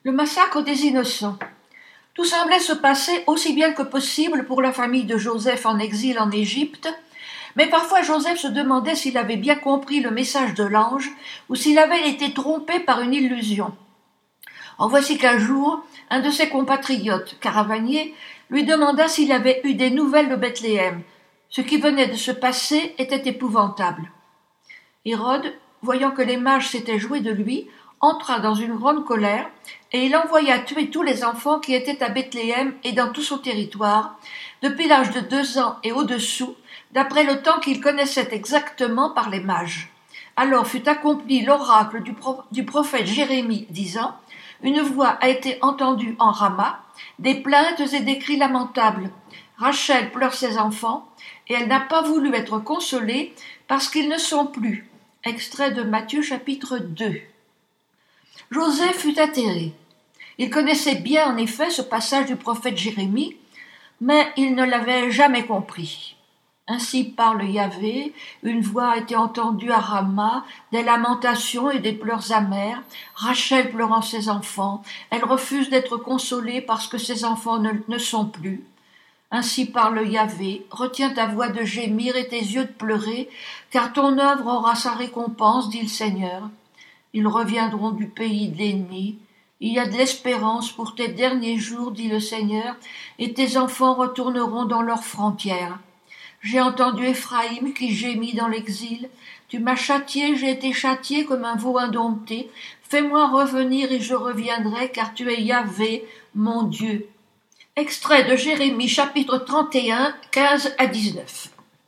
Le massacre des innocents. Tout semblait se passer aussi bien que possible pour la famille de Joseph en exil en Égypte, mais parfois Joseph se demandait s'il avait bien compris le message de l'ange ou s'il avait été trompé par une illusion. En voici qu'un jour, un de ses compatriotes, caravanier, lui demanda s'il avait eu des nouvelles de Bethléem. Ce qui venait de se passer était épouvantable. Hérode, voyant que les mages s'étaient joués de lui, entra dans une grande colère, et il envoya tuer tous les enfants qui étaient à Bethléem et dans tout son territoire, depuis l'âge de 2 ans et au-dessous, d'après le temps qu'il connaissait exactement par les mages. Alors fut accompli l'oracle du prophète Jérémie, disant « Une voix a été entendue en Rama, des plaintes et des cris lamentables. Rachel pleure ses enfants, et elle n'a pas voulu être consolée parce qu'ils ne sont plus. » Extrait de Matthieu chapitre 2. Joseph fut atterré. Il connaissait bien en effet ce passage du prophète Jérémie, mais il ne l'avait jamais compris. Ainsi parle Yahvé, une voix a été entendue à Rama, des lamentations et des pleurs amers, Rachel pleurant ses enfants, elle refuse d'être consolée parce que ses enfants ne sont plus. Ainsi parle Yahvé, retiens ta voix de gémir et tes yeux de pleurer, car ton œuvre aura sa récompense, dit le Seigneur. Ils reviendront du pays de l'ennemi. Il y a de l'espérance pour tes derniers jours, dit le Seigneur, et tes enfants retourneront dans leurs frontières. J'ai entendu Éphraïm qui gémit dans l'exil. Tu m'as châtié, j'ai été châtié comme un veau indompté. Fais-moi revenir et je reviendrai, car tu es Yahvé, mon Dieu. Extrait de Jérémie, chapitre 31, 15 à 19.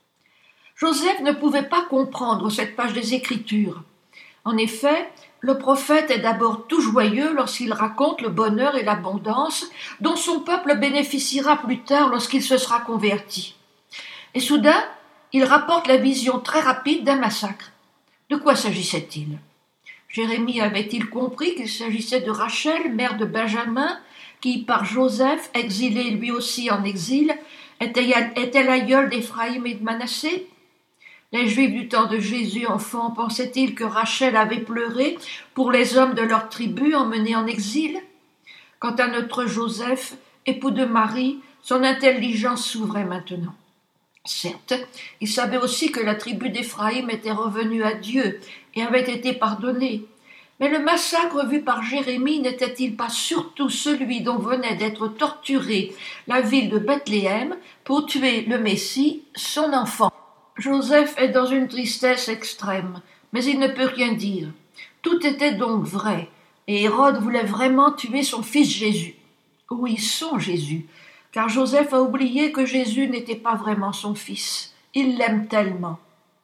Joseph ne pouvait pas comprendre cette page des Écritures. En effet, le prophète est d'abord tout joyeux lorsqu'il raconte le bonheur et l'abondance dont son peuple bénéficiera plus tard lorsqu'il se sera converti. Et soudain, il rapporte la vision très rapide d'un massacre. De quoi s'agissait-il ? Jérémie avait-il compris qu'il s'agissait de Rachel, mère de Benjamin, qui, par Joseph, exilé lui aussi en exil, était l'aïeul d'Éphraïm et de Manassé ? Les Juifs du temps de Jésus, enfant, pensaient-ils que Rachel avait pleuré pour les hommes de leur tribu emmenés en exil ? Quant à notre Joseph, époux de Marie, son intelligence s'ouvrait maintenant. Certes, il savait aussi que la tribu d'Éphraïm était revenue à Dieu et avait été pardonnée. Mais le massacre vu par Jérémie n'était-il pas surtout celui dont venait d'être torturée la ville de Bethléem pour tuer le Messie, son enfant ? Joseph est dans une tristesse extrême, mais il ne peut rien dire. Tout était donc vrai, et Hérode voulait vraiment tuer son fils Jésus. Oui, son Jésus, car Joseph a oublié que Jésus n'était pas vraiment son fils. Il l'aime tellement.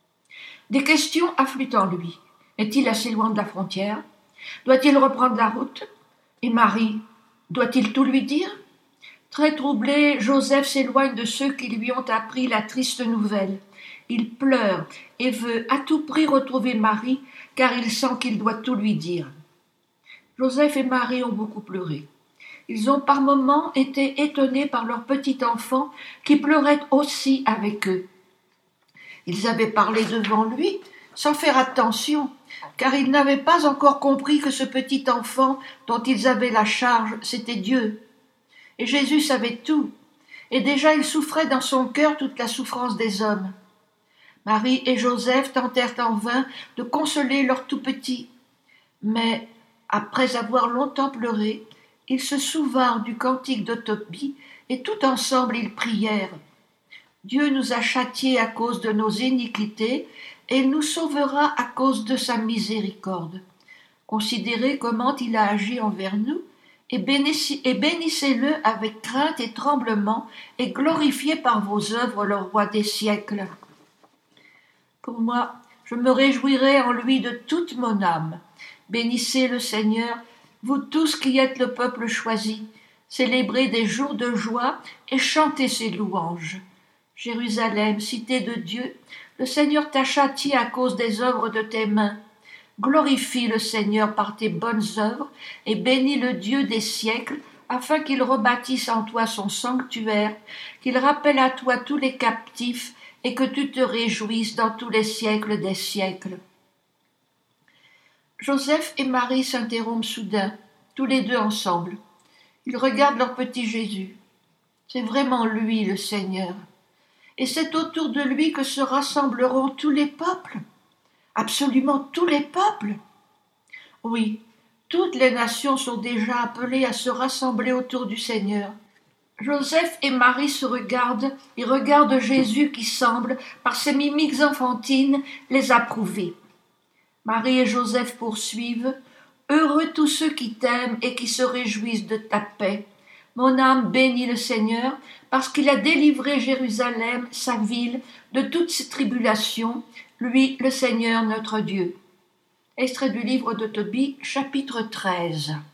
Des questions affluent en lui. Est-il assez loin de la frontière ? Doit-il reprendre la route ? Et Marie, doit-il tout lui dire ? Très troublé, Joseph s'éloigne de ceux qui lui ont appris la triste nouvelle. Il pleure et veut à tout prix retrouver Marie, car il sent qu'il doit tout lui dire. Joseph et Marie ont beaucoup pleuré. Ils ont par moments été étonnés par leur petit enfant qui pleurait aussi avec eux. Ils avaient parlé devant lui sans faire attention, car ils n'avaient pas encore compris que ce petit enfant dont ils avaient la charge, c'était Dieu. Et Jésus savait tout, et déjà il souffrait dans son cœur toute la souffrance des hommes. Marie et Joseph tentèrent en vain de consoler leur tout petit, mais, après avoir longtemps pleuré, ils se souvinrent du cantique de Tobie, et tout ensemble ils prièrent. Dieu nous a châtiés à cause de nos iniquités, et il nous sauvera à cause de sa miséricorde. Considérez comment il a agi envers nous, et bénissez-le avec crainte et tremblement, et glorifiez par vos œuvres le roi des siècles. Pour moi, je me réjouirai en lui de toute mon âme. Bénissez le Seigneur, vous tous qui êtes le peuple choisi, célébrez des jours de joie et chantez ses louanges. Jérusalem, cité de Dieu, le Seigneur t'a châtié à cause des œuvres de tes mains. Glorifie le Seigneur par tes bonnes œuvres et bénis le Dieu des siècles, afin qu'il rebâtisse en toi son sanctuaire, qu'il rappelle à toi tous les captifs et que tu te réjouisses dans tous les siècles des siècles. Joseph et Marie s'interrompent soudain. tous les deux ensemble. Ils regardent leur petit Jésus. C'est vraiment lui, le Seigneur. Et c'est autour de lui que se rassembleront tous les peuples. Absolument tous les peuples. Oui, toutes les nations sont déjà appelées à se rassembler autour du Seigneur. Joseph et Marie se regardent et regardent Jésus qui semble, par ses mimiques enfantines, les approuver. Marie et Joseph poursuivent. Heureux tous ceux qui t'aiment et qui se réjouissent de ta paix. Mon âme bénit le Seigneur, parce qu'il a délivré Jérusalem, sa ville, de toutes ses tribulations, lui, le Seigneur notre Dieu. Extrait du livre de Tobie, chapitre 13.